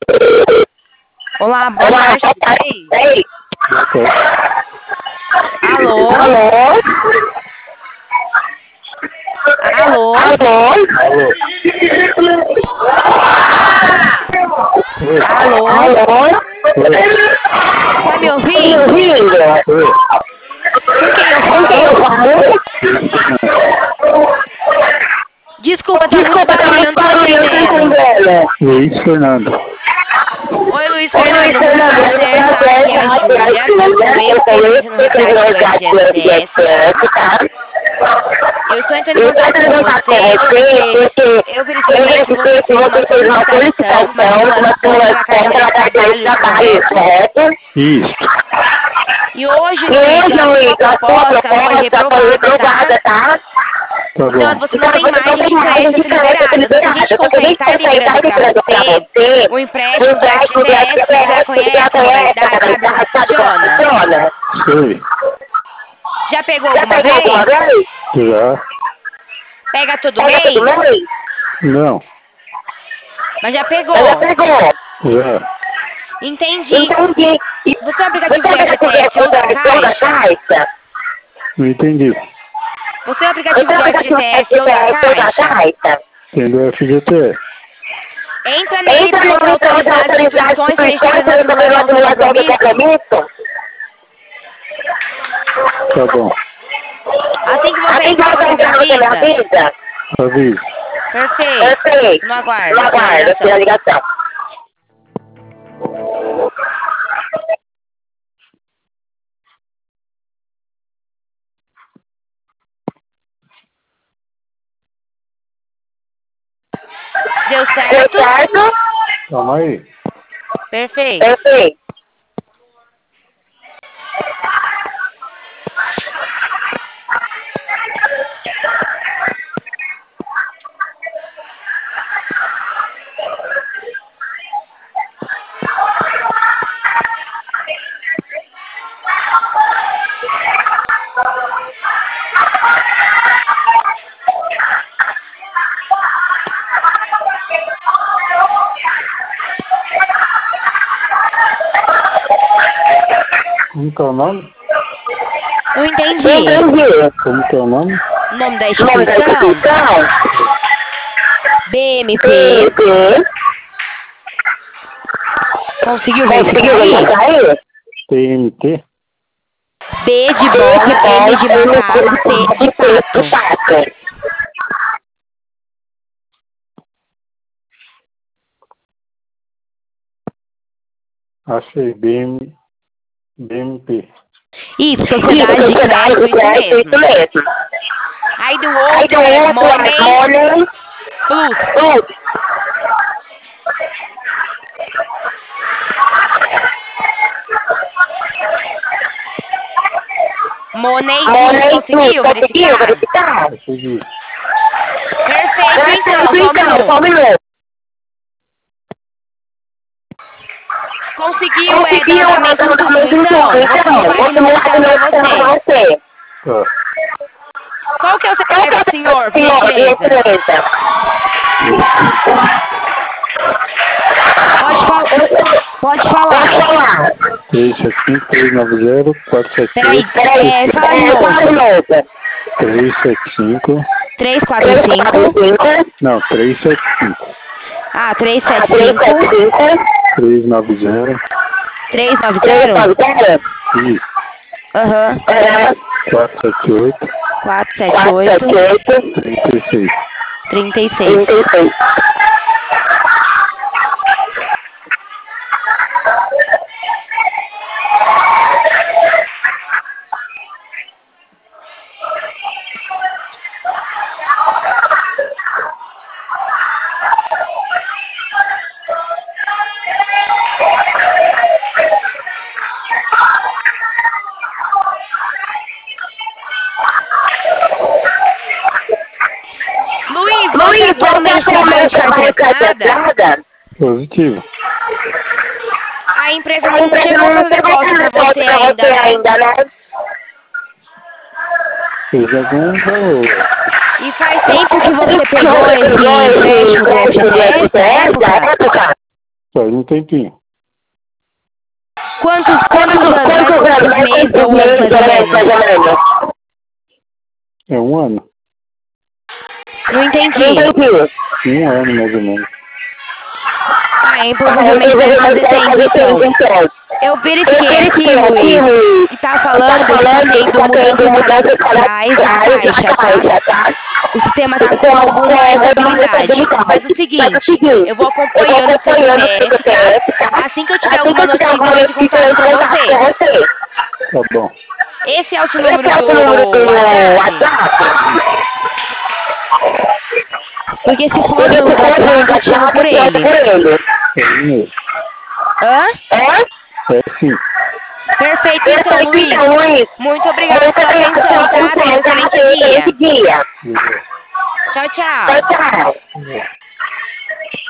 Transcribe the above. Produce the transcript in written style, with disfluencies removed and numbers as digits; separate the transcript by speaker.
Speaker 1: Olá, boa tarde, tudo bem?
Speaker 2: Ei,
Speaker 1: Alô?
Speaker 2: alô?
Speaker 1: Alô?
Speaker 2: Alô?
Speaker 1: Alô?
Speaker 2: Alô?
Speaker 1: Tá me
Speaker 2: Me
Speaker 1: ouvindo?
Speaker 2: ouvindo?
Speaker 1: Com quem eu
Speaker 2: Com quem eu
Speaker 1: falo?
Speaker 2: falo?
Speaker 1: Desculpa, tá muito
Speaker 2: Desculpa, tá
Speaker 1: barulho, eu
Speaker 2: muito
Speaker 1: não tô
Speaker 2: barulho, eu não tô
Speaker 1: entendendo.
Speaker 2: entendendo. Luiz Fernando.
Speaker 1: Oi, Luiz
Speaker 2: Oi, Luiz
Speaker 1: Fernando, muito
Speaker 2: Fernando, muito
Speaker 1: prazer, tá?
Speaker 2: prazer,
Speaker 1: Aqui é a
Speaker 2: tá?
Speaker 1: Júlia, eu sou
Speaker 2: Eu sou
Speaker 1: ex-presidente no
Speaker 2: ex-presidente
Speaker 1: resgate
Speaker 2: do
Speaker 1: do
Speaker 2: resgate do
Speaker 1: FGSS, tá?
Speaker 2: FGSS, tá?
Speaker 1: Eu estou entrando em
Speaker 2: Eu estou
Speaker 1: contato
Speaker 2: entrando
Speaker 1: com
Speaker 2: em contato com
Speaker 1: você
Speaker 2: você
Speaker 1: porque
Speaker 2: porque
Speaker 1: eu
Speaker 2: eu
Speaker 1: verifiquei que você
Speaker 2: verifiquei que
Speaker 1: fez uma
Speaker 2: você fez uma
Speaker 1: solicitação, uma
Speaker 2: solicitação, uma
Speaker 1: simulação pela
Speaker 2: simulação
Speaker 1: carteira
Speaker 2: pela
Speaker 1: de
Speaker 2: carteira de
Speaker 1: trabalho,
Speaker 2: trabalho,
Speaker 1: correto?
Speaker 2: correto? Isso.
Speaker 1: E hoje,
Speaker 2: E
Speaker 1: Luiz,
Speaker 2: hoje,
Speaker 1: a
Speaker 2: Luiz,
Speaker 1: sua
Speaker 2: a sua
Speaker 1: proposta foi
Speaker 2: proposta foi
Speaker 1: reprovada, tá?
Speaker 2: reprovada, tá? Tá
Speaker 1: Então,
Speaker 2: bom.
Speaker 1: você não
Speaker 2: Então,
Speaker 1: tem
Speaker 2: você não
Speaker 1: margem
Speaker 2: tem
Speaker 1: de
Speaker 2: margem de
Speaker 1: crédito
Speaker 2: crédito
Speaker 1: liberada. Só que a
Speaker 2: liberada.
Speaker 1: gente
Speaker 2: Só que a
Speaker 1: consegue
Speaker 2: gente
Speaker 1: estar
Speaker 2: consegue
Speaker 1: liberando
Speaker 2: estar
Speaker 1: para
Speaker 2: liberando pra
Speaker 1: você
Speaker 2: você
Speaker 1: o
Speaker 2: o
Speaker 1: empréstimo do
Speaker 2: empréstimo do
Speaker 1: FGTS. Você já
Speaker 2: FGTS. Você já
Speaker 1: conhece a
Speaker 2: conhece a
Speaker 1: modalidade? Sabe como
Speaker 2: modalidade? Sabe como
Speaker 1: funciona?
Speaker 2: funciona? Sei.
Speaker 1: Já pegou
Speaker 2: Já
Speaker 1: alguma
Speaker 2: pegou alguma
Speaker 1: vez?
Speaker 2: vez? Já.
Speaker 1: Pega todo
Speaker 2: Pega todo
Speaker 1: mês?
Speaker 2: mês? Não.
Speaker 1: Mas já
Speaker 2: Mas já
Speaker 1: pegou.
Speaker 2: pegou? Já.
Speaker 1: Entendi.
Speaker 2: Entendi.
Speaker 1: Você é o
Speaker 2: Você
Speaker 1: aplicativo do
Speaker 2: pega com
Speaker 1: FGTS ou da
Speaker 2: a da
Speaker 1: Caixa?
Speaker 2: Caixa? Não entendi.
Speaker 1: Você é o
Speaker 2: Você
Speaker 1: aplicativo
Speaker 2: é o
Speaker 1: do
Speaker 2: aplicativo
Speaker 1: FGTS ou da
Speaker 2: FGTS ou da
Speaker 1: Caixa?
Speaker 2: Caixa? Tem do FGTS.
Speaker 1: Entra nele
Speaker 2: Entra
Speaker 1: para você
Speaker 2: nele para você
Speaker 1: autorizar as
Speaker 2: autorizar as
Speaker 1: instituições para a gente
Speaker 2: instituições
Speaker 1: fazer uma
Speaker 2: para fazer uma
Speaker 1: simulação sem
Speaker 2: simulação de
Speaker 1: compromisso.
Speaker 2: compromisso? Tá bom.
Speaker 1: Assim que você
Speaker 2: Assim que
Speaker 1: entrar,
Speaker 2: você
Speaker 1: você me
Speaker 2: entrar, você me
Speaker 1: avisa?
Speaker 2: avisa? Aviso.
Speaker 1: Perfeito.
Speaker 2: Perfeito.
Speaker 1: No
Speaker 2: No
Speaker 1: aguardo a sua
Speaker 2: aguardo,
Speaker 1: ligação.
Speaker 2: a ligação.
Speaker 1: Deu
Speaker 2: Deu
Speaker 1: certo?
Speaker 2: certo? Calma aí.
Speaker 1: Perfeito.
Speaker 2: Perfeito. Como que é o nome?
Speaker 1: Não entendi.
Speaker 2: Entendi. Como que é o nome?
Speaker 1: O nome da
Speaker 2: O nome da
Speaker 1: instituição?
Speaker 2: instituição?
Speaker 1: BMP.
Speaker 2: PP.
Speaker 1: Conseguiu verificar
Speaker 2: Conseguiu
Speaker 1: aí?
Speaker 2: verificar aí? TNT.
Speaker 1: B de
Speaker 2: E
Speaker 1: bola,
Speaker 2: de
Speaker 1: M
Speaker 2: bola,
Speaker 1: de
Speaker 2: M
Speaker 1: macaco, P de
Speaker 2: de
Speaker 1: pato.
Speaker 2: pato. Achei. BMP.
Speaker 1: Isso,
Speaker 2: Isso,
Speaker 1: sociedade de
Speaker 2: sociedade
Speaker 1: crédito,
Speaker 2: de
Speaker 1: isso
Speaker 2: crédito, isso
Speaker 1: mesmo.
Speaker 2: mesmo.
Speaker 1: Aí do
Speaker 2: Aí
Speaker 1: outro
Speaker 2: do
Speaker 1: é
Speaker 2: outro é
Speaker 1: Money
Speaker 2: Money
Speaker 1: Plus.
Speaker 2: Plus.
Speaker 1: Money Plus,
Speaker 2: Money Plus.
Speaker 1: conseguiu
Speaker 2: Conseguiu
Speaker 1: verificar?
Speaker 2: verificar? Consegui.
Speaker 1: Perfeito, então,
Speaker 2: Perfeito,
Speaker 1: só um
Speaker 2: então, só um
Speaker 1: minuto.
Speaker 2: minuto.
Speaker 1: Conseguiu dar
Speaker 2: Conseguiu
Speaker 1: andamento em tudo,
Speaker 2: andamento em tudo,
Speaker 1: então. Vou
Speaker 2: então.
Speaker 1: simular
Speaker 2: Vou
Speaker 1: de novo
Speaker 2: simular de
Speaker 1: então pra
Speaker 2: novo pra
Speaker 1: você.
Speaker 2: você. Tá.
Speaker 1: Qual que é o
Speaker 2: Qual que é
Speaker 1: CPF
Speaker 2: o
Speaker 1: do senhor, por
Speaker 2: senhor, por
Speaker 1: gentileza?
Speaker 2: gentileza?
Speaker 1: Pode falar. Pode
Speaker 2: Pode
Speaker 1: falar.
Speaker 2: falar. 375-390-478.
Speaker 1: Peraí,
Speaker 2: Peraí,
Speaker 1: fala de
Speaker 2: fala de
Speaker 1: novo.
Speaker 2: novo. 375.
Speaker 1: 345.
Speaker 2: 345. Não, 375.
Speaker 1: Ah,
Speaker 2: Ah,
Speaker 1: 375.
Speaker 2: 375. 390.
Speaker 1: 390.
Speaker 2: 390. Isso.
Speaker 1: Aham.
Speaker 2: 478.
Speaker 1: 478.
Speaker 2: 478. 36.
Speaker 1: 36.
Speaker 2: 36.
Speaker 1: Luiz, você
Speaker 2: Luiz, você
Speaker 1: atualmente trabalha
Speaker 2: atualmente
Speaker 1: de carteira
Speaker 2: trabalha com essa
Speaker 1: assinada?
Speaker 2: entrada? Positivo.
Speaker 1: A empresa
Speaker 2: A
Speaker 1: não
Speaker 2: empresa
Speaker 1: chegou a
Speaker 2: não
Speaker 1: fazer
Speaker 2: chegou a
Speaker 1: depósito
Speaker 2: fazer
Speaker 1: pra
Speaker 2: depósito
Speaker 1: você
Speaker 2: pra você
Speaker 1: ainda, né?
Speaker 2: ainda, né? Fez algum valor.
Speaker 1: E faz tempo que você
Speaker 2: Você
Speaker 1: pegou esse
Speaker 2: pegou esse
Speaker 1: empréstimo do
Speaker 2: empréstimo do
Speaker 1: FGTS na
Speaker 2: FGTS na
Speaker 1: época?
Speaker 2: época? Faz um tempinho.
Speaker 1: Quantos meses ou anos mais ou menos?
Speaker 2: É um ano.
Speaker 1: Não entendi.
Speaker 2: Um ano, mais ou menos.
Speaker 1: Provavelmente deve fazer tempo, então. Eu verifiquei aqui, Luiz, e tá falando que tá tendo mudança de canais de caixa, tá? O sistema tá com alguma instabilidade. Mas é o seguinte, eu vou acompanhando o seu CPF, tá? Assim que eu tiver alguma notícia, eu entro em contato com você.
Speaker 2: Tá bom.
Speaker 1: Esse é o seu número do WhatsApp? Porque se for o número do WhatsApp, eu chamo por ele.
Speaker 2: É mesmo.
Speaker 1: Hã?
Speaker 2: É sim.
Speaker 1: Perfeito, então, Luiz. Muito obrigada pela atenção, tá? Tenha um excelente dia. Tchau, tchau.